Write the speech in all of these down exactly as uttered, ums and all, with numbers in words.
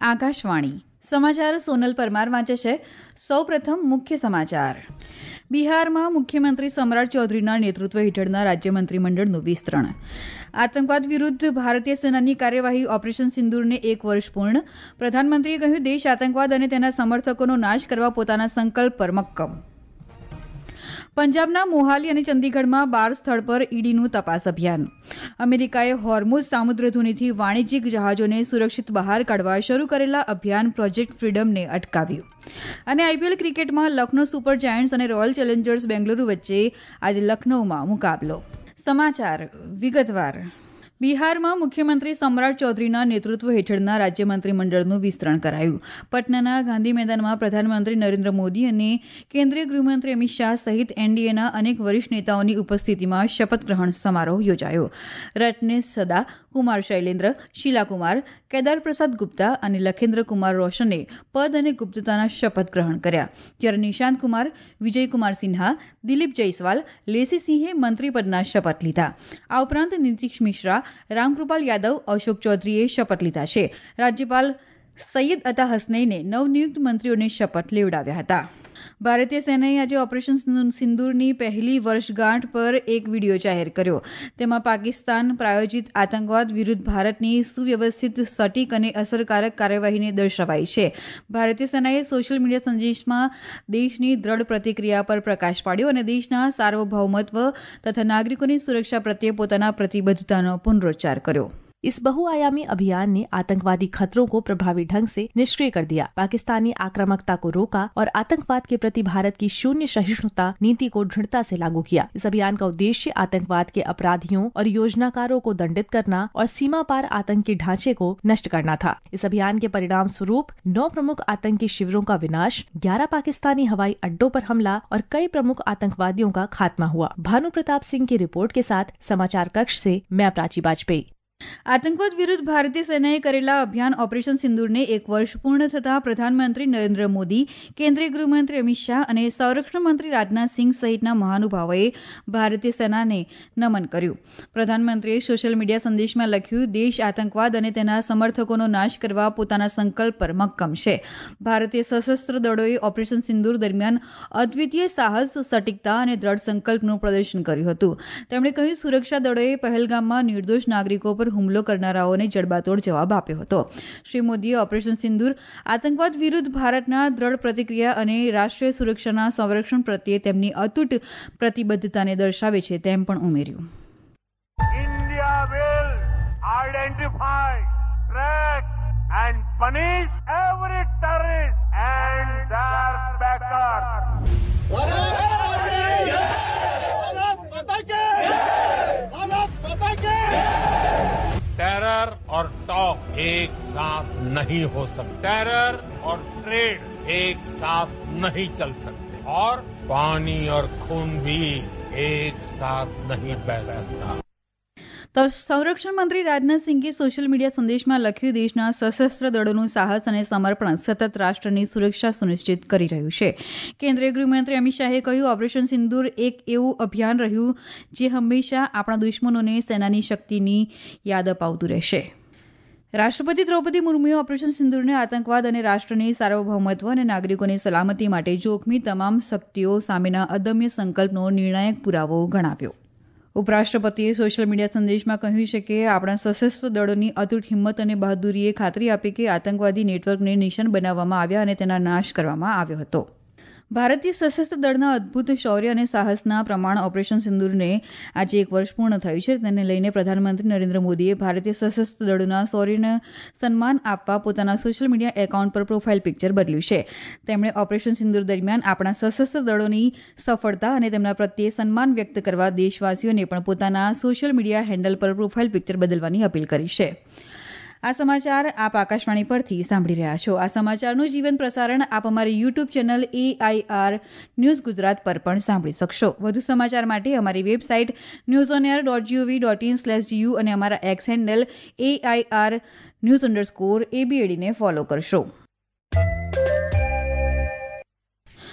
આકાશવાણી સમાચાર સોનલ પરમાર વાંચે છે. સૌપ્રથમ મુખ્ય સમાચાર. બિહારમાં મુખ્યમંત્રી સમ્રાટ ચૌધરીના નેતૃત્વ હેઠળના રાજ્ય મંત્રીમંડળનું વિસ્તરણ. આતંકવાદ વિરુદ્ધ ભારતીય સેનાની કાર્યવાહી ઓપરેશન સિંદૂરને એક વર્ષ પૂર્ણ. પ્રધાનમંત્રીએ કહ્યું, દેશ આતંકવાદ અને તેના સમર્થકોનો નાશ કરવા પોતાના સંકલ્પ પર મક્કમ. પંજાબના મોહાલી અને ચંદીગઢમાં બાર સ્થળ પર ઈડીનું તપાસ અભિયાન. અમેરિકાએ હોર્મુઝ સામુદ્રધુનીથી વાણિજ્યિક જહાજોને સુરક્ષિત બહાર કાઢવા શરૂ કરેલા અભિયાન પ્રોજેક્ટ ફ્રીડમને અટકાવ્યું. અને આઈપીએલ ક્રિકેટમાં લખનૌ સુપર જાયન્ટ્સ અને રોયલ ચેલેન્જર્સ બેંગલુરુ વચ્ચે આજે લખનૌમાં મુકાબલો. સમાચાર વિગતવાર. બિહારમાં મુખ્યમંત્રી સમ્રાટ ચૌધરીના નેતૃત્વ હેઠળના રાજ્ય મંત્રીમંડળનું વિસ્તરણ કરાયું. પટનાના ગાંધી મેદાનમાં પ્રધાનમંત્રી નરેન્દ્ર મોદી અને કેન્દ્રીય ગૃહમંત્રી અમિત શાહ સહિત એનડીએના અનેક વરિષ્ઠ નેતાઓની ઉપસ્થિતિમાં શપથ ગ્રહણ સમારોહ યોજાયો. રત્નેશ સદા, કુમાર શૈલેન્દ્ર, શીલાકુમાર, કેદાર પ્રસાદ ગુપ્તા અને લખેન્દ્ર કુમાર રોશને પદ અને ગુપ્તતાના શપથ ગ્રહણ કર્યા. જ્યારે નિશાંત કુમાર, વિજયકુમાર સિન્હા, દિલીપ જયસ્વાલ, લેસી સિંહે મંત્રીપદના શપથ લીધા. આ ઉપરાંત નીતિશ મિશ્રા, રામકૃપાલ યાદવ, અશોક ચૌધરીએ શપથ લીધા છે. રાજ્યપાલ સૈયદ અતા હસનૈને નવનિયુક્ત મંત્રીઓને શપથ લેવડાવ્યા હતા. ભારતીય સેનાએ આજે ઓપરેશન સિંદૂરની પહેલી વર્ષગાંઠ પર એક વિડીયો જાહેર કર્યો. તેમાં પાકિસ્તાન પ્રાયોજિત આતંકવાદ વિરુદ્ધ ભારતની સુવ્યવસ્થિત, સટીક અને અસરકારક કાર્યવાહીને દર્શાવાઈ છે. ભારતીય સેનાએ સોશિયલ મીડિયા સંદેશમાં દેશની દ્રઢ પ્રતિક્રિયા પર પ્રકાશ પાડ્યો અને દેશના સાર્વભૌમત્વ તથા નાગરિકોની સુરક્ષા પ્રત્યે પોતાના પ્રતિબદ્ધતાનો પુનરોચ્ચાર કર્યો. इस बहुआयामी अभियान ने आतंकवादी खतरों को प्रभावी ढंग से निष्क्रिय कर दिया, पाकिस्तानी आक्रामकता को रोका और आतंकवाद के प्रति भारत की शून्य सहिष्णुता नीति को दृढ़ता से लागू किया. इस अभियान का उद्देश्य आतंकवाद के अपराधियों और योजनाकारों को दंडित करना और सीमा पार आतंकी ढांचे को नष्ट करना था. इस अभियान के परिणाम स्वरूप नौ प्रमुख आतंकी शिविरों का विनाश, ग्यारह पाकिस्तानी हवाई अड्डों पर हमला और कई प्रमुख आतंकवादियों का खात्मा हुआ. भानु प्रताप सिंह की रिपोर्ट के साथ समाचार कक्ष से मैं प्राची वाजपेयी. આતંકવાદ વિરુદ્ધ ભારતીય સેનાએ કરેલા અભિયાન ઓપરેશન સિંદૂરને એક વર્ષ પૂર્ણ થતાં પ્રધાનમંત્રી નરેન્દ્ર મોદી, કેન્દ્રીય ગૃહમંત્રી અમિત શાહ અને સંરક્ષણ મંત્રી રાજનાથસિંહ સહિતના મહાનુભાવોએ ભારતીય સેનાને નમન કર્યું. પ્રધાનમંત્રીએ સોશિયલ મીડિયા સંદેશમાં લખ્યું, દેશ આતંકવાદ અને તેના સમર્થકોનો નાશ કરવા પોતાના સંકલ્પ પર મક્કમ છે. ભારતીય સશસ્ત્ર દળોએ ઓપરેશન સિંદૂર દરમિયાન અદ્વિતીય સાહસ, સટીકતા અને દ્રઢ સંકલ્પનું પ્રદર્શન કર્યું હતું. તેમણે કહ્યું, સુરક્ષા દળોએ પહેલગામમાં નિર્દોષ નાગરિકો પર હુમલો કરનારાઓને જડબાતોડ જવાબ આપ્યો હતો. શ્રી મોદીએ ઓપરેશન સિંદૂર આતંકવાદ વિરુદ્ધ ભારતના દ્રઢ પ્રતિક્રિયા અને રાષ્ટ્રીય સુરક્ષાના સંરક્ષણ પ્રત્યે તેમની અતૂટ પ્રતિબદ્ધતાને દર્શાવે છે તેમ પણ ઉમેર્યું. India will identify, track and punish every terrorist and their backers. Terror और टॉक एक साथ नहीं हो सकता. टेरर और ट्रेड एक साथ नहीं चल सकते और पानी और खून भी एक साथ नहीं बह सकता. તો સંરક્ષણ મંત્રી રાજનાથસિંહે સોશિયલ મીડિયા સંદેશમાં લખ્યું, દેશના સશસ્ત્ર દળોનું સાહસ અને સમર્પણ સતત રાષ્ટ્રની સુરક્ષા સુનિશ્ચિત કરી રહ્યું છે. કેન્દ્રીય ગૃહમંત્રી અમિત શાહે કહ્યું, ઓપરેશન સિંદૂર એક એવું અભિયાન રહ્યું જે હંમેશા આપણા દુશ્મનોને સેનાની શક્તિની યાદ અપાવતું રહેશે. રાષ્ટ્રપતિ દ્રૌપદી મુર્મુએ ઓપરેશન સિંદૂરને આતંકવાદ અને રાષ્ટ્રની સાર્વભૌમત્વ અને નાગરિકોની સલામતી માટે જોખમી તમામ શક્તિઓ સામેના અદમ્ય સંકલ્પનો નિર્ણાયક પુરાવો ગણાવ્યો. ઉપરાષ્ટ્રપતિએ સોશિયલ મીડિયા સંદેશમાં કહ્યું છે કે આપણા સશસ્ત્ર દળોની અતૂટ હિંમત અને બહાદુરીએ ખાતરી આપી કે આતંકવાદી નેટવર્કને નિશાન બનાવવામાં આવ્યા અને તેના નાશ કરવામાં આવ્યો હતો. ભારતીય સશસ્ત્ર દળના અદભુત શૌર્ય અને સાહસના પ્રમાણ ઓપરેશન સિંદૂરને આજે એક વર્ષ પૂર્ણ થયું છે. તેને લઈને પ્રધાનમંત્રી નરેન્દ્ર મોદીએ ભારતીય સશસ્ત્ર દળોના શૌર્યને સન્માન આપવા પોતાના સોશિયલ મીડિયા એકાઉન્ટ પર પ્રોફાઇલ પિક્ચર બદલ્યું છે. તેમણે ઓપરેશન સિંદૂર દરમિયાન આપણા સશસ્ત્ર દળોની સફળતા અને તેમના પ્રત્યે સન્માન વ્યક્ત કરવા દેશવાસીઓને પણ પોતાના સોશિયલ મીડિયા હેન્ડલ પર પ્રોફાઇલ પિક્ચર બદલવાની અપીલ કરી છે. આ સમાચાર આપ આકાશવાણી પરથી સાંભળી રહ્યા છો. આ સમાચારનું જીવન પ્રસારણ આપ અમારી YouTube channel AIR News Gujarat પર પણ સાંભળી શકશો. વધુ સમાચાર માટે અમારી website News On Air dot GOV dot in slash GU અને અમારા X handle AIR News underscore એબીએડીને ફોલો કરશો.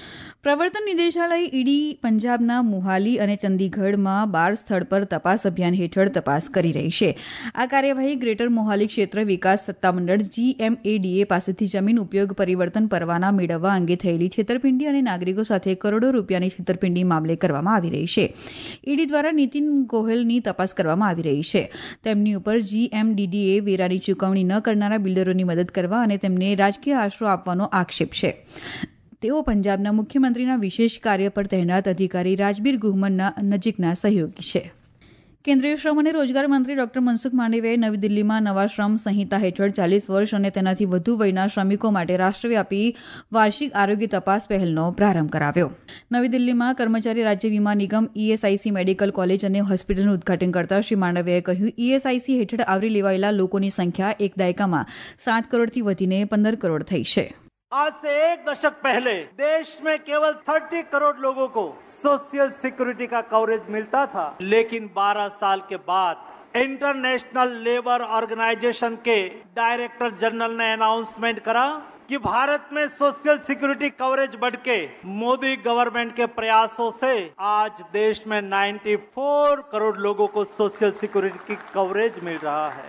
પ્રવર્તન નિદેશાલય ઈડી પંજાબના મુહાલી અને ચંદીગઢમાં બાર સ્થળ પર તપાસ અભિયાન હેઠળ તપાસ કરી રહી છે. આ કાર્યવાહી ગ્રેટર મોહાલી ક્ષેત્ર વિકાસ સત્તામંડળ જીએમએડીએ પાસેથી જમીન ઉપયોગ પરિવર્તન પરવાના મેળવવા અંગે થયેલી છેતરપિંડી અને નાગરિકો સાથે કરોડો રૂપિયાની છેતરપિંડી મામલે કરવામાં આવી રહી છે. ઈડી દ્વારા નીતિન ગોહેલની તપાસ કરવામાં આવી રહી છે. તેમની ઉપર જીએમડીડીએ વેરાની ચૂકવણી ન કરનારા બિલ્ડરોની મદદ કરવા અને તેમને રાજકીય આશરો આપવાનો આક્ષેપ છે. તેઓ પંજાબના મુખ્યમંત્રીના વિશેષ કાર્ય પર તહેનાત અધિકારી રાજબીર ગુહમનના નજીકના સહયોગી છે. કેન્દ્રીય શ્રમ અને રોજગાર મંત્રી ડોક્ટર મનસુખ માંડવિયાએ નવી દિલ્હીમાં નવા શ્રમ સંહિતા હેઠળ ચાલીસ વર્ષ અને તેનાથી વધુ વયના શ્રમિકો માટે રાષ્ટ્રવ્યાપી વાર્ષિક આરોગ્ય તપાસ પહેલનો પ્રારંભ કરાવ્યો. નવી દિલ્હીમાં કર્મચારી રાજ્ય વીમા નિગમ ઈએસઆઈસી મેડિકલ કોલેજ અને હોસ્પિટલનું ઉદઘાટન કરતા શ્રી માંડવિયાએ કહ્યું, ઈએસઆઈસી હેઠળ આવરી લેવાયેલા લોકોની સંખ્યા એક દાયકામાં સાત કરોડથી વધીને પંદર કરોડ થઈ છે. आज से एक दशक पहले देश में केवल तीस करोड़ लोगों को सोशल सिक्योरिटी का कवरेज मिलता था, लेकिन बारह साल के बाद इंटरनेशनल लेबर ऑर्गेनाइजेशन के डायरेक्टर जनरल ने अनाउंसमेंट करा कि भारत में सोशल सिक्योरिटी कवरेज बढ़ के मोदी गवर्नमेंट के प्रयासों से आज देश में चौरानवे करोड़ लोगों को सोशल सिक्योरिटी की कवरेज मिल रहा है.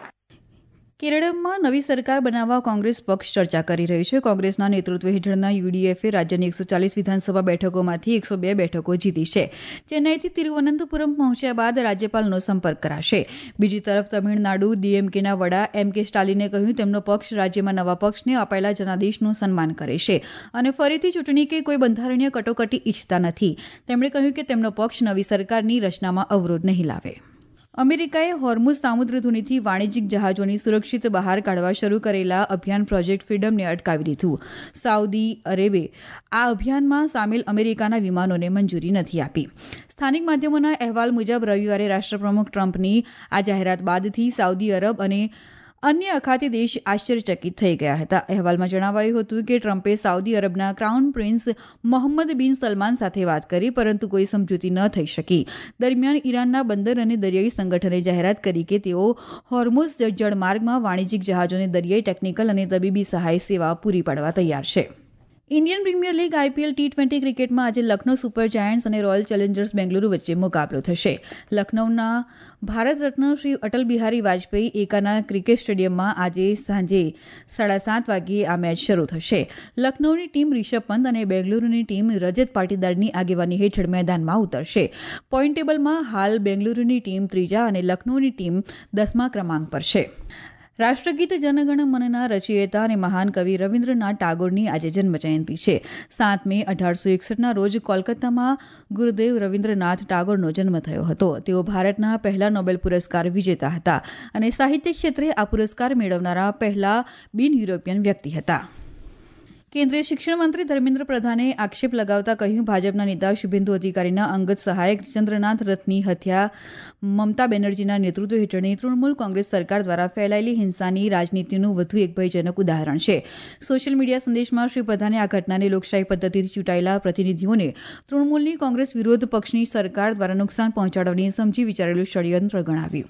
કેરળમાં નવી સરકાર બનાવવા કોંગ્રેસ પક્ષ ચર્ચા કરી રહ્યું છે. કોંગ્રેસના નેતૃત્વ હેઠળના યુડીએફે રાજ્યની એકસો ચાલીસ વિધાનસભા બેઠકોમાંથી એકસો બે બેઠકો જીતી છે. ચેન્નાઈથી તિરુવનંતપુરમ પહોંચ્યા બાદ રાજ્યપાલનો સંપર્ક કરાશે. બીજી તરફ તમિળનાડુ ડીએમકેના વડા એમ કે સ્ટાલિને કહ્યું તેમનો પક્ષ રાજ્યમાં નવા પક્ષને અપાયેલા જનાદેશનું સન્માન કરે છે અને ફરીથી ચૂંટણી કે કોઈ બંધારણીય કટોકટી ઈચ્છતા નથી. તેમણે કહ્યું કે તેમનો પક્ષ નવી સરકારની રચનામાં અવરોધ નહીં લાવે. અમેરિકાએ હોર્મુઝ સામુદ્રધુનીથી વાણિજ્યિક જહાજોની સુરક્ષિત બહાર કાઢવા શરૂ કરેલા અભિયાન પ્રોજેક્ટ ફ્રીડમને અટકાવી દીધું. સાઉદી અરેબે આ અભિયાનમાં સામેલ અમેરિકાના વિમાનોને મંજૂરી નથી આપી. સ્થાનિક માધ્યમોના અહેવાલ મુજબ રવિવારે રાષ્ટ્રપ્રમુખ ટ્રમ્પની આ જાહેરાત બાદથી સાઉદી અરબ અને અન્ય અખાતી દેશ આશ્ચર્યચકિત થઈ ગયા હતા. અહેવાલમાં જણાવાયું હતું કે ટ્રમ્પે સાઉદી અરબના crown prince Mohammed bin Salman સાથે વાત કરી, પરંતુ કોઈ સમજૂતી ન થઈ શકી. દરમિયાન ઈરાનના બંદર અને દરિયાઈ સંગઠને જાહેરાત કરી કે તેઓ હોર્મુઝ જળમાર્ગમાં વાણિજ્યિક જહાજોને દરિયાઈ, ટેકનિકલ અને તબીબી સહાય સેવા પૂરી પાડવા તૈયાર છે. Indian Premier League IPL T twenty ક્રિકેટમાં આજે લખનૌ સુપર જાયન્ટ્સ અને રોયલ ચેલેન્જર્સ બેંગલુરુ વચ્ચે મુકાબલો થશે. લખનૌના ભારત રત્ન શ્રી અટલ બિહારી વાજપેયી એકાના ક્રિકેટ સ્ટેડિયમમાં આજે સાંજે સાડા સાત વાગ્યે આ મેચ શરૂ થશે. લખનૌની ટીમ રિષભ પંત અને બેંગલુરુની ટીમ રજત પાટીદારની આગેવાની હેઠળ મેદાનમાં ઉતરશે. પોઈન્ટ ટેબલમાં હાલ બેંગલુરુની ટીમ ત્રીજા અને લખનૌની ટીમ દસમા ક્રમાંક પર છે. રાષ્ટ્રગીત જનગણ મનના રચયિતા અને મહાન કવિ રવિન્દ્રનાથ ટાગોરની આજે જન્મજયંતિ છે. સાત મે અઢારસો એકસઠના રોજ કોલકાતામાં ગુરુદેવ રવિન્દ્રનાથ ટાગોરનો જન્મ થયો હતો. તેઓ ભારતના પહેલા નોબેલ પુરસ્કાર વિજેતા હતા અને સાહિત્ય ક્ષેત્રે આ પુરસ્કાર મેળવનારા પહેલા બિન યુરોપિયન વ્યક્તિ હતા. કેન્દ્રીય શિક્ષણ મંત્રી ધર્મેન્દ્ર પ્રધાને આક્ષેપ લગાવતા કહ્યું, ભાજપના નેતા શુભેન્દુ અધિકારીના અંગત સહાયક ચંદ્રનાથ રથની હત્યા મમતા બેનર્જીના નેતૃત્વ હેઠળની તૃણમૂલ કોંગ્રેસ સરકાર દ્વારા ફેલાયેલી હિંસાની રાજનીતિનું વધુ એક ભયજનક ઉદાહરણ છે. સોશિયલ મીડિયા સંદેશમાં શ્રી પ્રધાને આ ઘટનાને લોકશાહી પદ્ધતિથી ચૂંટાયેલા પ્રતિનિધિઓને તૃણમૂલની કોંગ્રેસ વિરોધ પક્ષની સરકાર દ્વારા નુકસાન પહોંચાડવાની સમજી વિચારેલું ષડયંત્ર ગણાવ્યું.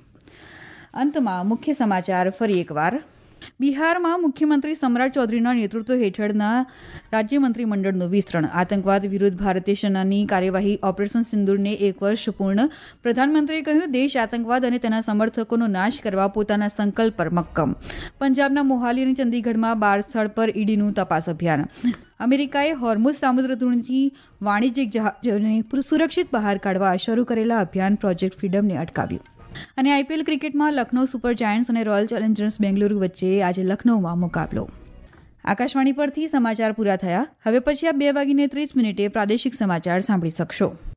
અંતમાં મુખ્ય સમાચાર ફરી એકવાર. બિહારમાં મુખ્યમંત્રી સમ્રાટ ચૌધરીના નેતૃત્વ હેઠળના રાજ્ય મંત્રીમંડળનું વિસ્તરણ. આતંકવાદ વિરુદ્ધ ભારતીય સેનાની કાર્યવાહી ઓપરેશન સિંદૂરને એક વર્ષ પૂર્ણ. પ્રધાનમંત્રીએ કહ્યું, દેશ આતંકવાદ અને તેના સમર્થકોનો નાશ કરવા પોતાના સંકલ્પ પર મક્કમ. પંજાબના મોહાલી અને ચંદીગઢમાં બાર સ્થળ પર ઈડીનું તપાસ અભિયાન. અમેરિકાએ હોર્મુઝ સામુદ્રધુનીથી વાણિજ્યિક જહાજોને સુરક્ષિત બહાર કાઢવા શરૂ કરેલા અભિયાન પ્રોજેક્ટ ફ્રીડમને અટકાવ્યું. અને આઈપીએલ ક્રિકેટમાં લખનૌ સુપર જાયન્ટ્સ અને રોયલ ચેલેન્જર્સ બેંગલુરુ વચ્ચે આજે લખનૌમાં મુકાબલો. આકાશવાણી પરથી સમાચાર પૂરા થયા. હવે પછી આ બે વાગીને ત્રીસ મિનિટે પ્રાદેશિક સમાચાર સાંભળી શકશો.